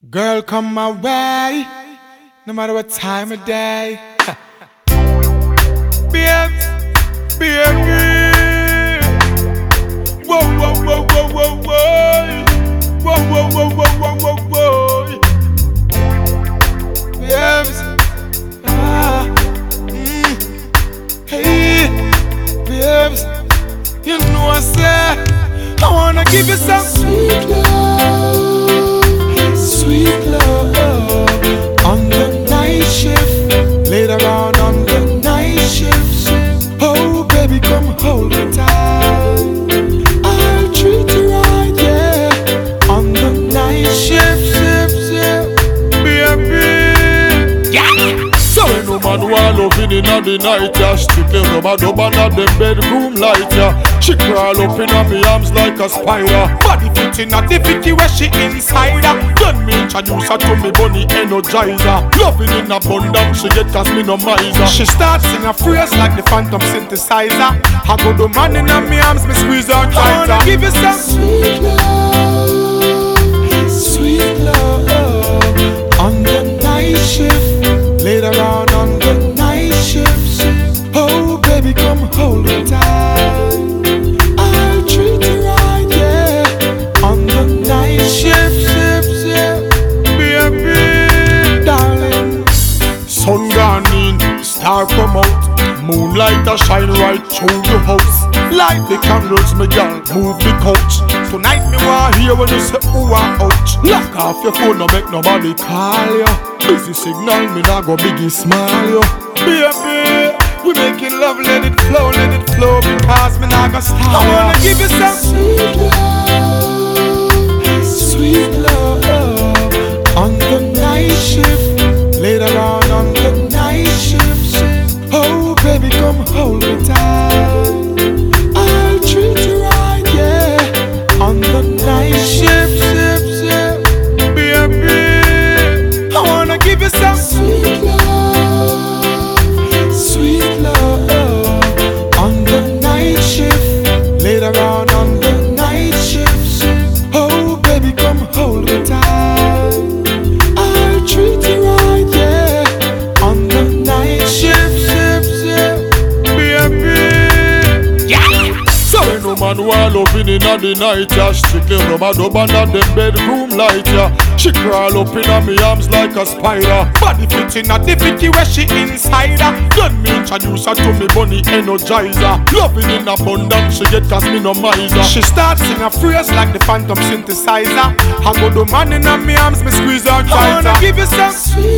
Girl, come my way, no matter what time of day. Babes, baby. Whoa, whoa, whoa, whoa, whoa, whoa. Whoa, whoa, whoa, whoa, whoa, whoa, whoa. Babes, hey, babes. You know I said I wanna give you some sweet love, sweet love. On the night shift, later on the night shift. Oh baby, come hold me tight, I'll treat you right, yeah. On the night shift, baby, yeah. So when no man want loving inna the night, yeah. Strictly rub-a-dub under them bedroom light, yeah. She crawl up inna me arms like a spider. Body fit inna the Vicky where she inside her. Then me introduce her to me bunny energizer. Loving in abundance, she get cause me no miser. She starts sing a phrase like the phantom synthesizer. I go the man inna me arms, me squeeze her tighter. I wanna give you some sweet love, sweet love. On the night shift, later on the night shift. Oh baby, come hold me tight, I'll treat you right, yeah. On the night shift, baby, darling. Sun gone in, star come out. Moonlight a shine right through your house. Light the candles, me girl, move the couch. Tonight me want hear when you say ooh ah ouch. Lock off your phone, no make nobody call you. Busy signal, me nah go biggie smile you. Baby, we making love, let it flow, because me nah go stop. I wanna give you some sweet love. On the night shift, later on the night shift. Oh baby, come hold me tight, I'll treat you right, yeah. On the night shift, baby, I wanna give you some sweet love, sweet love. On the night shift, later on the night shift. Oh baby, come hold me tight, I'll treat you right, yeah. On the night shift, baby, yeah. So when no man want loving inna the night, yeah. Strictly rub-a-dub under them bedroom light, yeah. She crawl up inna me arms like a spider. Body fit inna the Vicky where she inside her. Then me introduce her to me bunny energizer. Loving in abundance, she get cause me no miser. She starts sing a phrase like the phantom synthesizer. I go the man inna me arms, me squeeze her tighter. I wanna give you some sweet